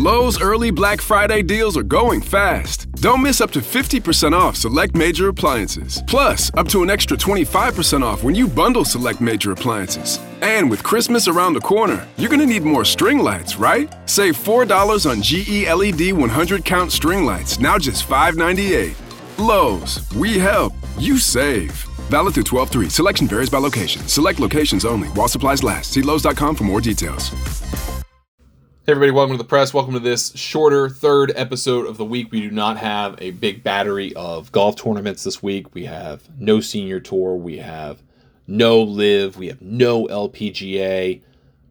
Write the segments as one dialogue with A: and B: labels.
A: Lowe's early Black Friday deals are going fast. Don't miss up to 50% off select major appliances. Plus, up to an extra 25% off when you bundle select major appliances. And with Christmas around the corner, you're gonna need more string lights, right? Save $4 on GE LED 100 count string lights, now just $5.98. Lowe's, we help, you save. Valid through 12/3. Selection varies by location. Select locations only while supplies last. See Lowe's.com for more details.
B: Hey everybody, welcome to the press. Welcome to this shorter third episode of the week. We do not have a big battery of golf tournaments this week. We have no senior tour. We have no live. We have no LPGA.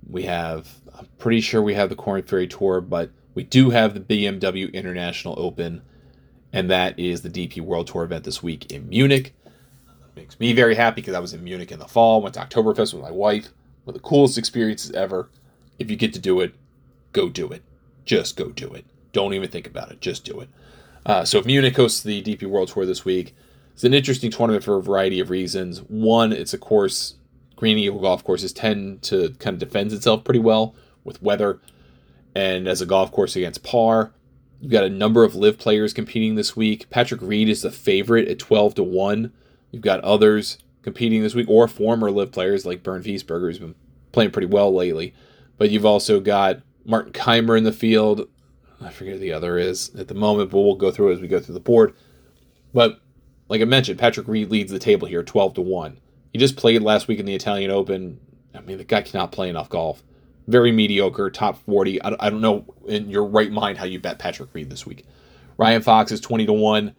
B: I'm pretty sure we have the Korn Ferry Tour, but we do have the BMW International Open, and that is the DP World Tour event this week in Munich. That makes me very happy because I was in Munich in the fall, went to Oktoberfest with my wife. One of the coolest experiences ever. If you get to do it, go do it. Just go do it. Don't even think about it. Just do it. So if Munich hosts the DP World Tour this week, it's an interesting tournament for a variety of reasons. One, it's a course, Green Eagle golf courses tend to kind of defend itself pretty well with weather. And as a golf course against par, you've got a number of live players competing this week. Patrick Reed is the favorite at 12-1. You've got others competing this week, or former live players like Bernd Wiesberger, who's been playing pretty well lately. But you've also got Martin Keimer in the field. I forget who the other is at the moment, but we'll go through it as we go through the board. But like I mentioned, Patrick Reed leads the table here 12-1. He just played last week in the Italian Open. I mean, the guy cannot play enough golf. Very mediocre, top 40. I don't know in your right mind how you bet Patrick Reed this week. Ryan Fox is 20-1.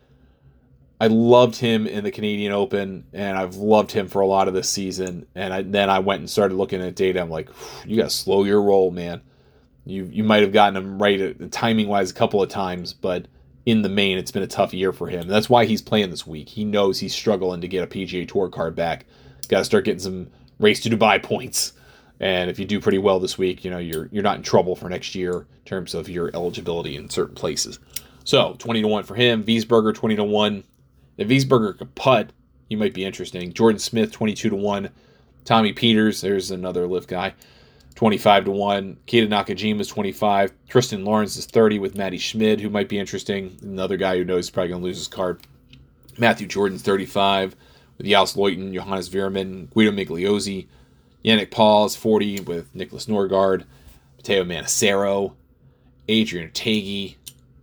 B: I loved him in the Canadian Open, and I've loved him for a lot of this season. And then I went and started looking at data. I'm like, you got to slow your roll, man. You might have gotten him right timing-wise a couple of times, but in the main, it's been a tough year for him. That's why he's playing this week. He knows he's struggling to get a PGA Tour card back. Got to start getting some Race to Dubai points. And if you do pretty well this week, you're not in trouble for next year in terms of your eligibility in certain places. So 20-1 for him. Wiesberger 20-1. If Wiesberger could putt, he might be interesting. Jordan Smith 22-1. Tommy Peters, there's another lift guy, 25-1. Keita Nakajima is 25. Tristan Lawrence is 30 with Matty Schmid, who might be interesting. Another guy who knows he's probably going to lose his card. Matthew Jordan's 35 with Jals Leuten, Johannes Veerman, Guido Migliozzi. Yannick Paul is 40 with Nicholas Norgard. Matteo Manacero, Adrian Tagey,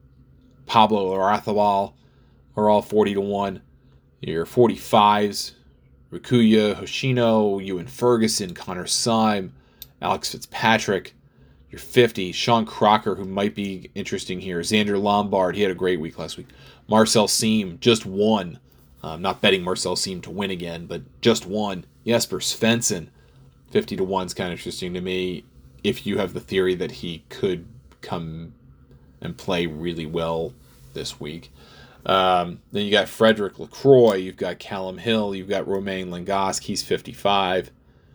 B: Pablo Arazabal are all 40-1. Your 45s, Rikuya Hoshino, Ewan Ferguson, Connor Syme, Alex Fitzpatrick. Your 50, Sean Crocker, who might be interesting here. Xander Lombard, he had a great week last week. Marcel Siem, just won. I'm not betting Marcel Siem to win again, but just won. Jesper Svensson, 50-1 is kind of interesting to me if you have the theory that he could come and play really well this week. Then you got Frederick LaCroix, you've got Callum Hill, you've got Romain Langosk, he's 55.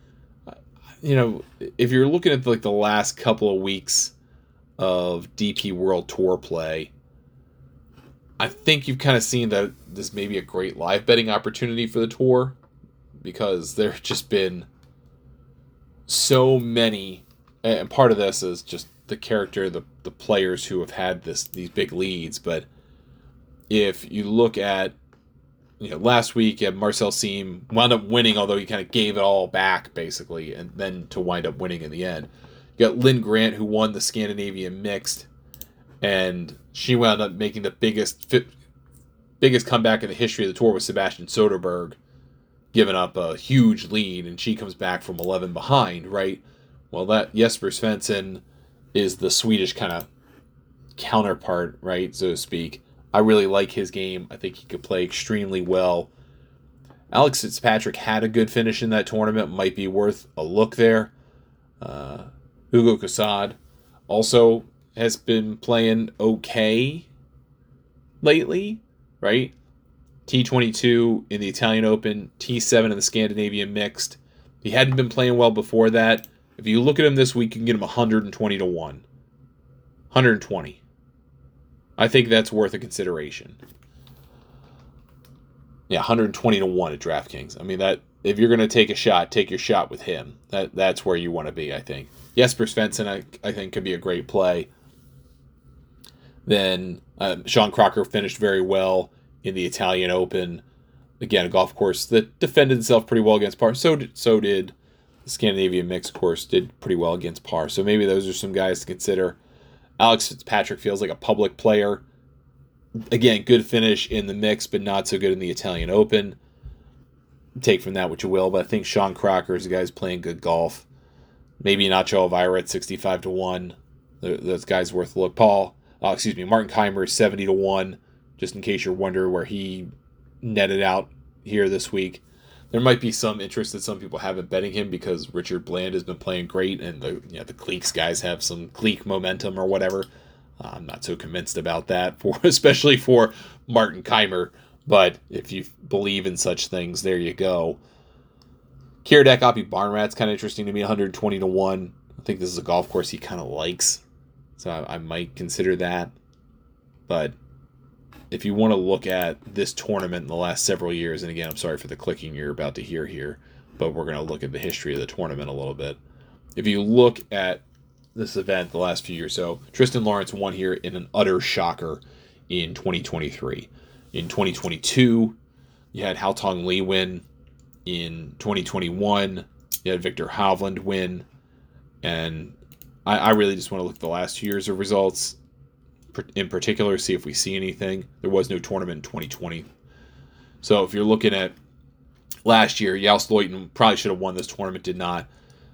B: If you're looking at the last couple of weeks of DP World Tour play, I think you've kind of seen that this may be a great live betting opportunity for the tour because there have just been so many, and part of this is just the character, the players who have had these big leads. But if you look at, last week, Marcel Siem wound up winning, although he kind of gave it all back, basically, and then to wind up winning in the end. You got Lynn Grant, who won the Scandinavian Mixed, and she wound up making the biggest comeback in the history of the tour with Sebastian Soderberg, giving up a huge lead, and she comes back from 11 behind, right? Well, that Jesper Svensson is the Swedish kind of counterpart, right, so to speak. I really like his game. I think he could play extremely well. Alex Fitzpatrick had a good finish in that tournament. Might be worth a look there. Hugo Cassad also has been playing okay lately, right? T22 in the Italian Open, T7 in the Scandinavian Mixed. He hadn't been playing well before that. If you look at him this week, you can get him 120-1. 120. I think that's worth a consideration. Yeah, 120-1 at DraftKings. I mean, that if you're going to take a shot, take your shot with him. That's where you want to be, I think. Jesper Svensson, I think, could be a great play. Then Sean Crocker finished very well in the Italian Open. Again, a golf course that defended itself pretty well against par. So did the Scandinavian Mixed course, did pretty well against par. So maybe those are some guys to consider. Alex Fitzpatrick feels like a public player. Again, good finish in the mix, but not so good in the Italian Open. Take from that what you will, but I think Sean Crocker is a guy who's playing good golf. Maybe Nacho Elvira at 65-1. Those guys worth a look. Martin Kaymer 70-1, just in case you're wondering where he netted out here this week. There might be some interest that some people have in betting him because Richard Bland has been playing great, and the Cleeks guys have some Cleek momentum or whatever. I'm not so convinced about that, especially for Martin Kaymer. But if you believe in such things, there you go. Kiradech Oppie Barnrat's kind of interesting to me, 120-1. I think this is a golf course he kind of likes, so I might consider that. But if you want to look at this tournament in the last several years, and again, I'm sorry for the clicking you're about to hear here, but we're going to look at the history of the tournament a little bit. If you look at this event the last few years, so Tristan Lawrence won here in an utter shocker in 2023. In 2022, you had Haotong Li win. In 2021, you had Victor Hovland win. And I really just want to look at the last 2 years of results in particular, see if we see anything. There was no tournament in 2020. So if you're looking at last year, Joost Luiten probably should have won this tournament, did not.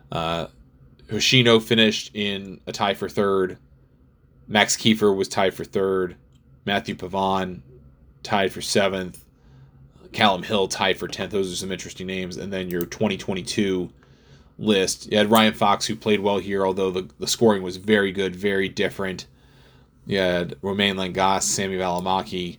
B: Hoshino finished in a tie for third. Max Kiefer was tied for third. Matthew Pavon tied for seventh. Callum Hill tied for 10th. Those are some interesting names. And then your 2022 list, you had Ryan Fox, who played well here, although the scoring was very good, very different. You had Romain Langas, Sami Valimaki,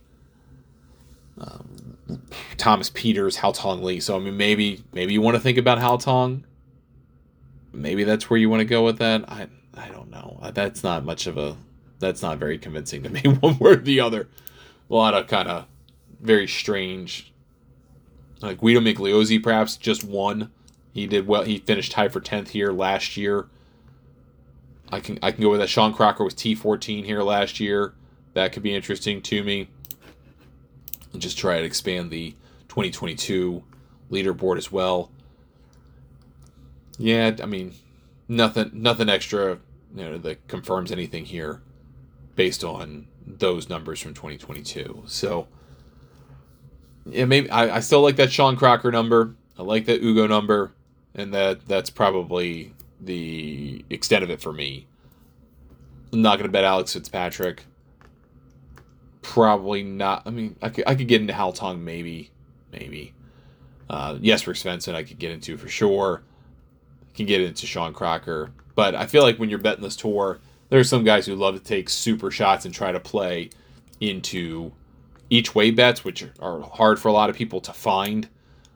B: Thomas Peters, Haotong Li. So, I mean, maybe you want to think about Haotong. Maybe that's where you want to go with that. I don't know. That's not very convincing to me one way or the other. A lot of kind of very strange. Guido Migliozzi perhaps just won. He did well. He finished tied for 10th here last year. I can go with that. Sean Crocker was T14 here last year. That could be interesting to me. And just try to expand the 2022 leaderboard as well. Yeah, I mean, nothing extra, that confirms anything here based on those numbers from 2022. So, yeah, maybe I still like that Sean Crocker number. I like that Ugo number, and that's probably the extent of it for me. I'm not going to bet Alex Fitzpatrick. Probably not. I mean, I could get into Haotong maybe. Jesper Svensson I could get into for sure. Can get into Sean Crocker. But I feel like when you're betting this tour, there are some guys who love to take super shots and try to play into each way bets, which are hard for a lot of people to find.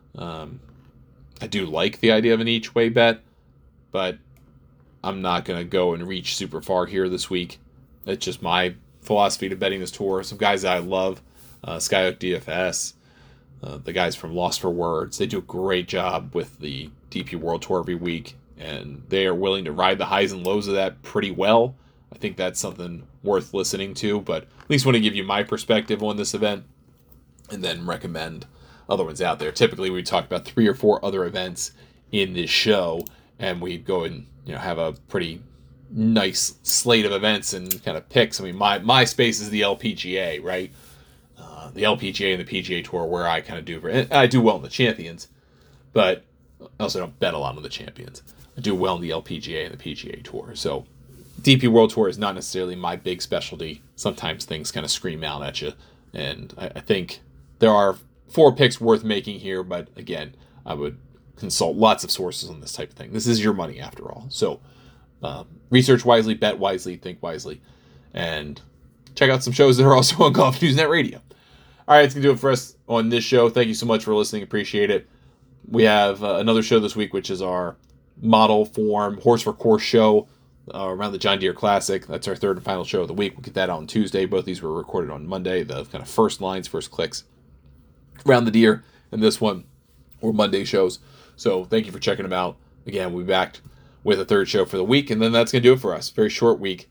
B: I do like the idea of an each way bet, but I'm not going to go and reach super far here this week. It's just my philosophy to betting this tour. Some guys that I love, Skyhook DFS, the guys from Lost for Words, they do a great job with the DP World Tour every week, and they are willing to ride the highs and lows of that pretty well. I think that's something worth listening to, but at least want to give you my perspective on this event and then recommend other ones out there. Typically, we talk about 3 or 4 other events in this show, and we go and have a pretty nice slate of events and kind of picks. I mean, my space is the LPGA, right? The LPGA and the PGA Tour, where I kind of do, and I do well in the Champions, but I also don't bet a lot on the Champions. I do well in the LPGA and the PGA Tour. So DP World Tour is not necessarily my big specialty. Sometimes things kind of scream out at you, and I think there are 4 picks worth making here, but again, I would consult lots of sources on this type of thing. This is your money after all. So research wisely, bet wisely, think wisely, and check out some shows that are also on Golf News Net Radio. All right, that's going to do it for us on this show. Thank you so much for listening. Appreciate it. We have another show this week, which is our model form horse for course show around the John Deere Classic. That's our third and final show of the week. We'll get that on Tuesday. Both these were recorded on Monday. The kind of first lines, first clicks around the Deere, and this one were Monday shows. So thank you for checking them out. Again, we'll be back with a third show for the week, and then that's going to do it for us. Very short week.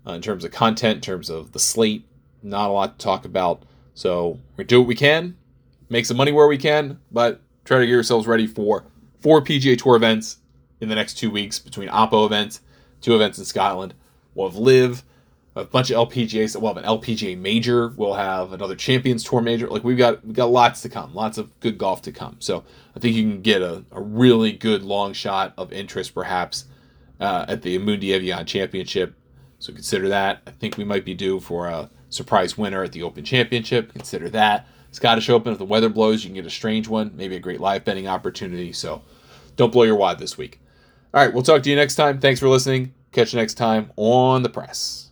B: in terms of content, in terms of the slate. Not a lot to talk about. So we do what we can, make some money where we can, but try to get ourselves ready for 4 PGA Tour events in the next 2 weeks between Oppo events, 2 events in Scotland. We'll have Live, a bunch of LPGAs. We'll have an LPGA major. We'll have another Champions Tour major. Like we've got lots to come, lots of good golf to come. So I think you can get a really good long shot of interest perhaps at the Amundi Evian Championship. So consider that. I think we might be due for a surprise winner at the Open Championship. Consider that. Scottish Open, if the weather blows, you can get a strange one. Maybe a great live betting opportunity. So don't blow your wad this week. All right, we'll talk to you next time. Thanks for listening. Catch you next time on The Press.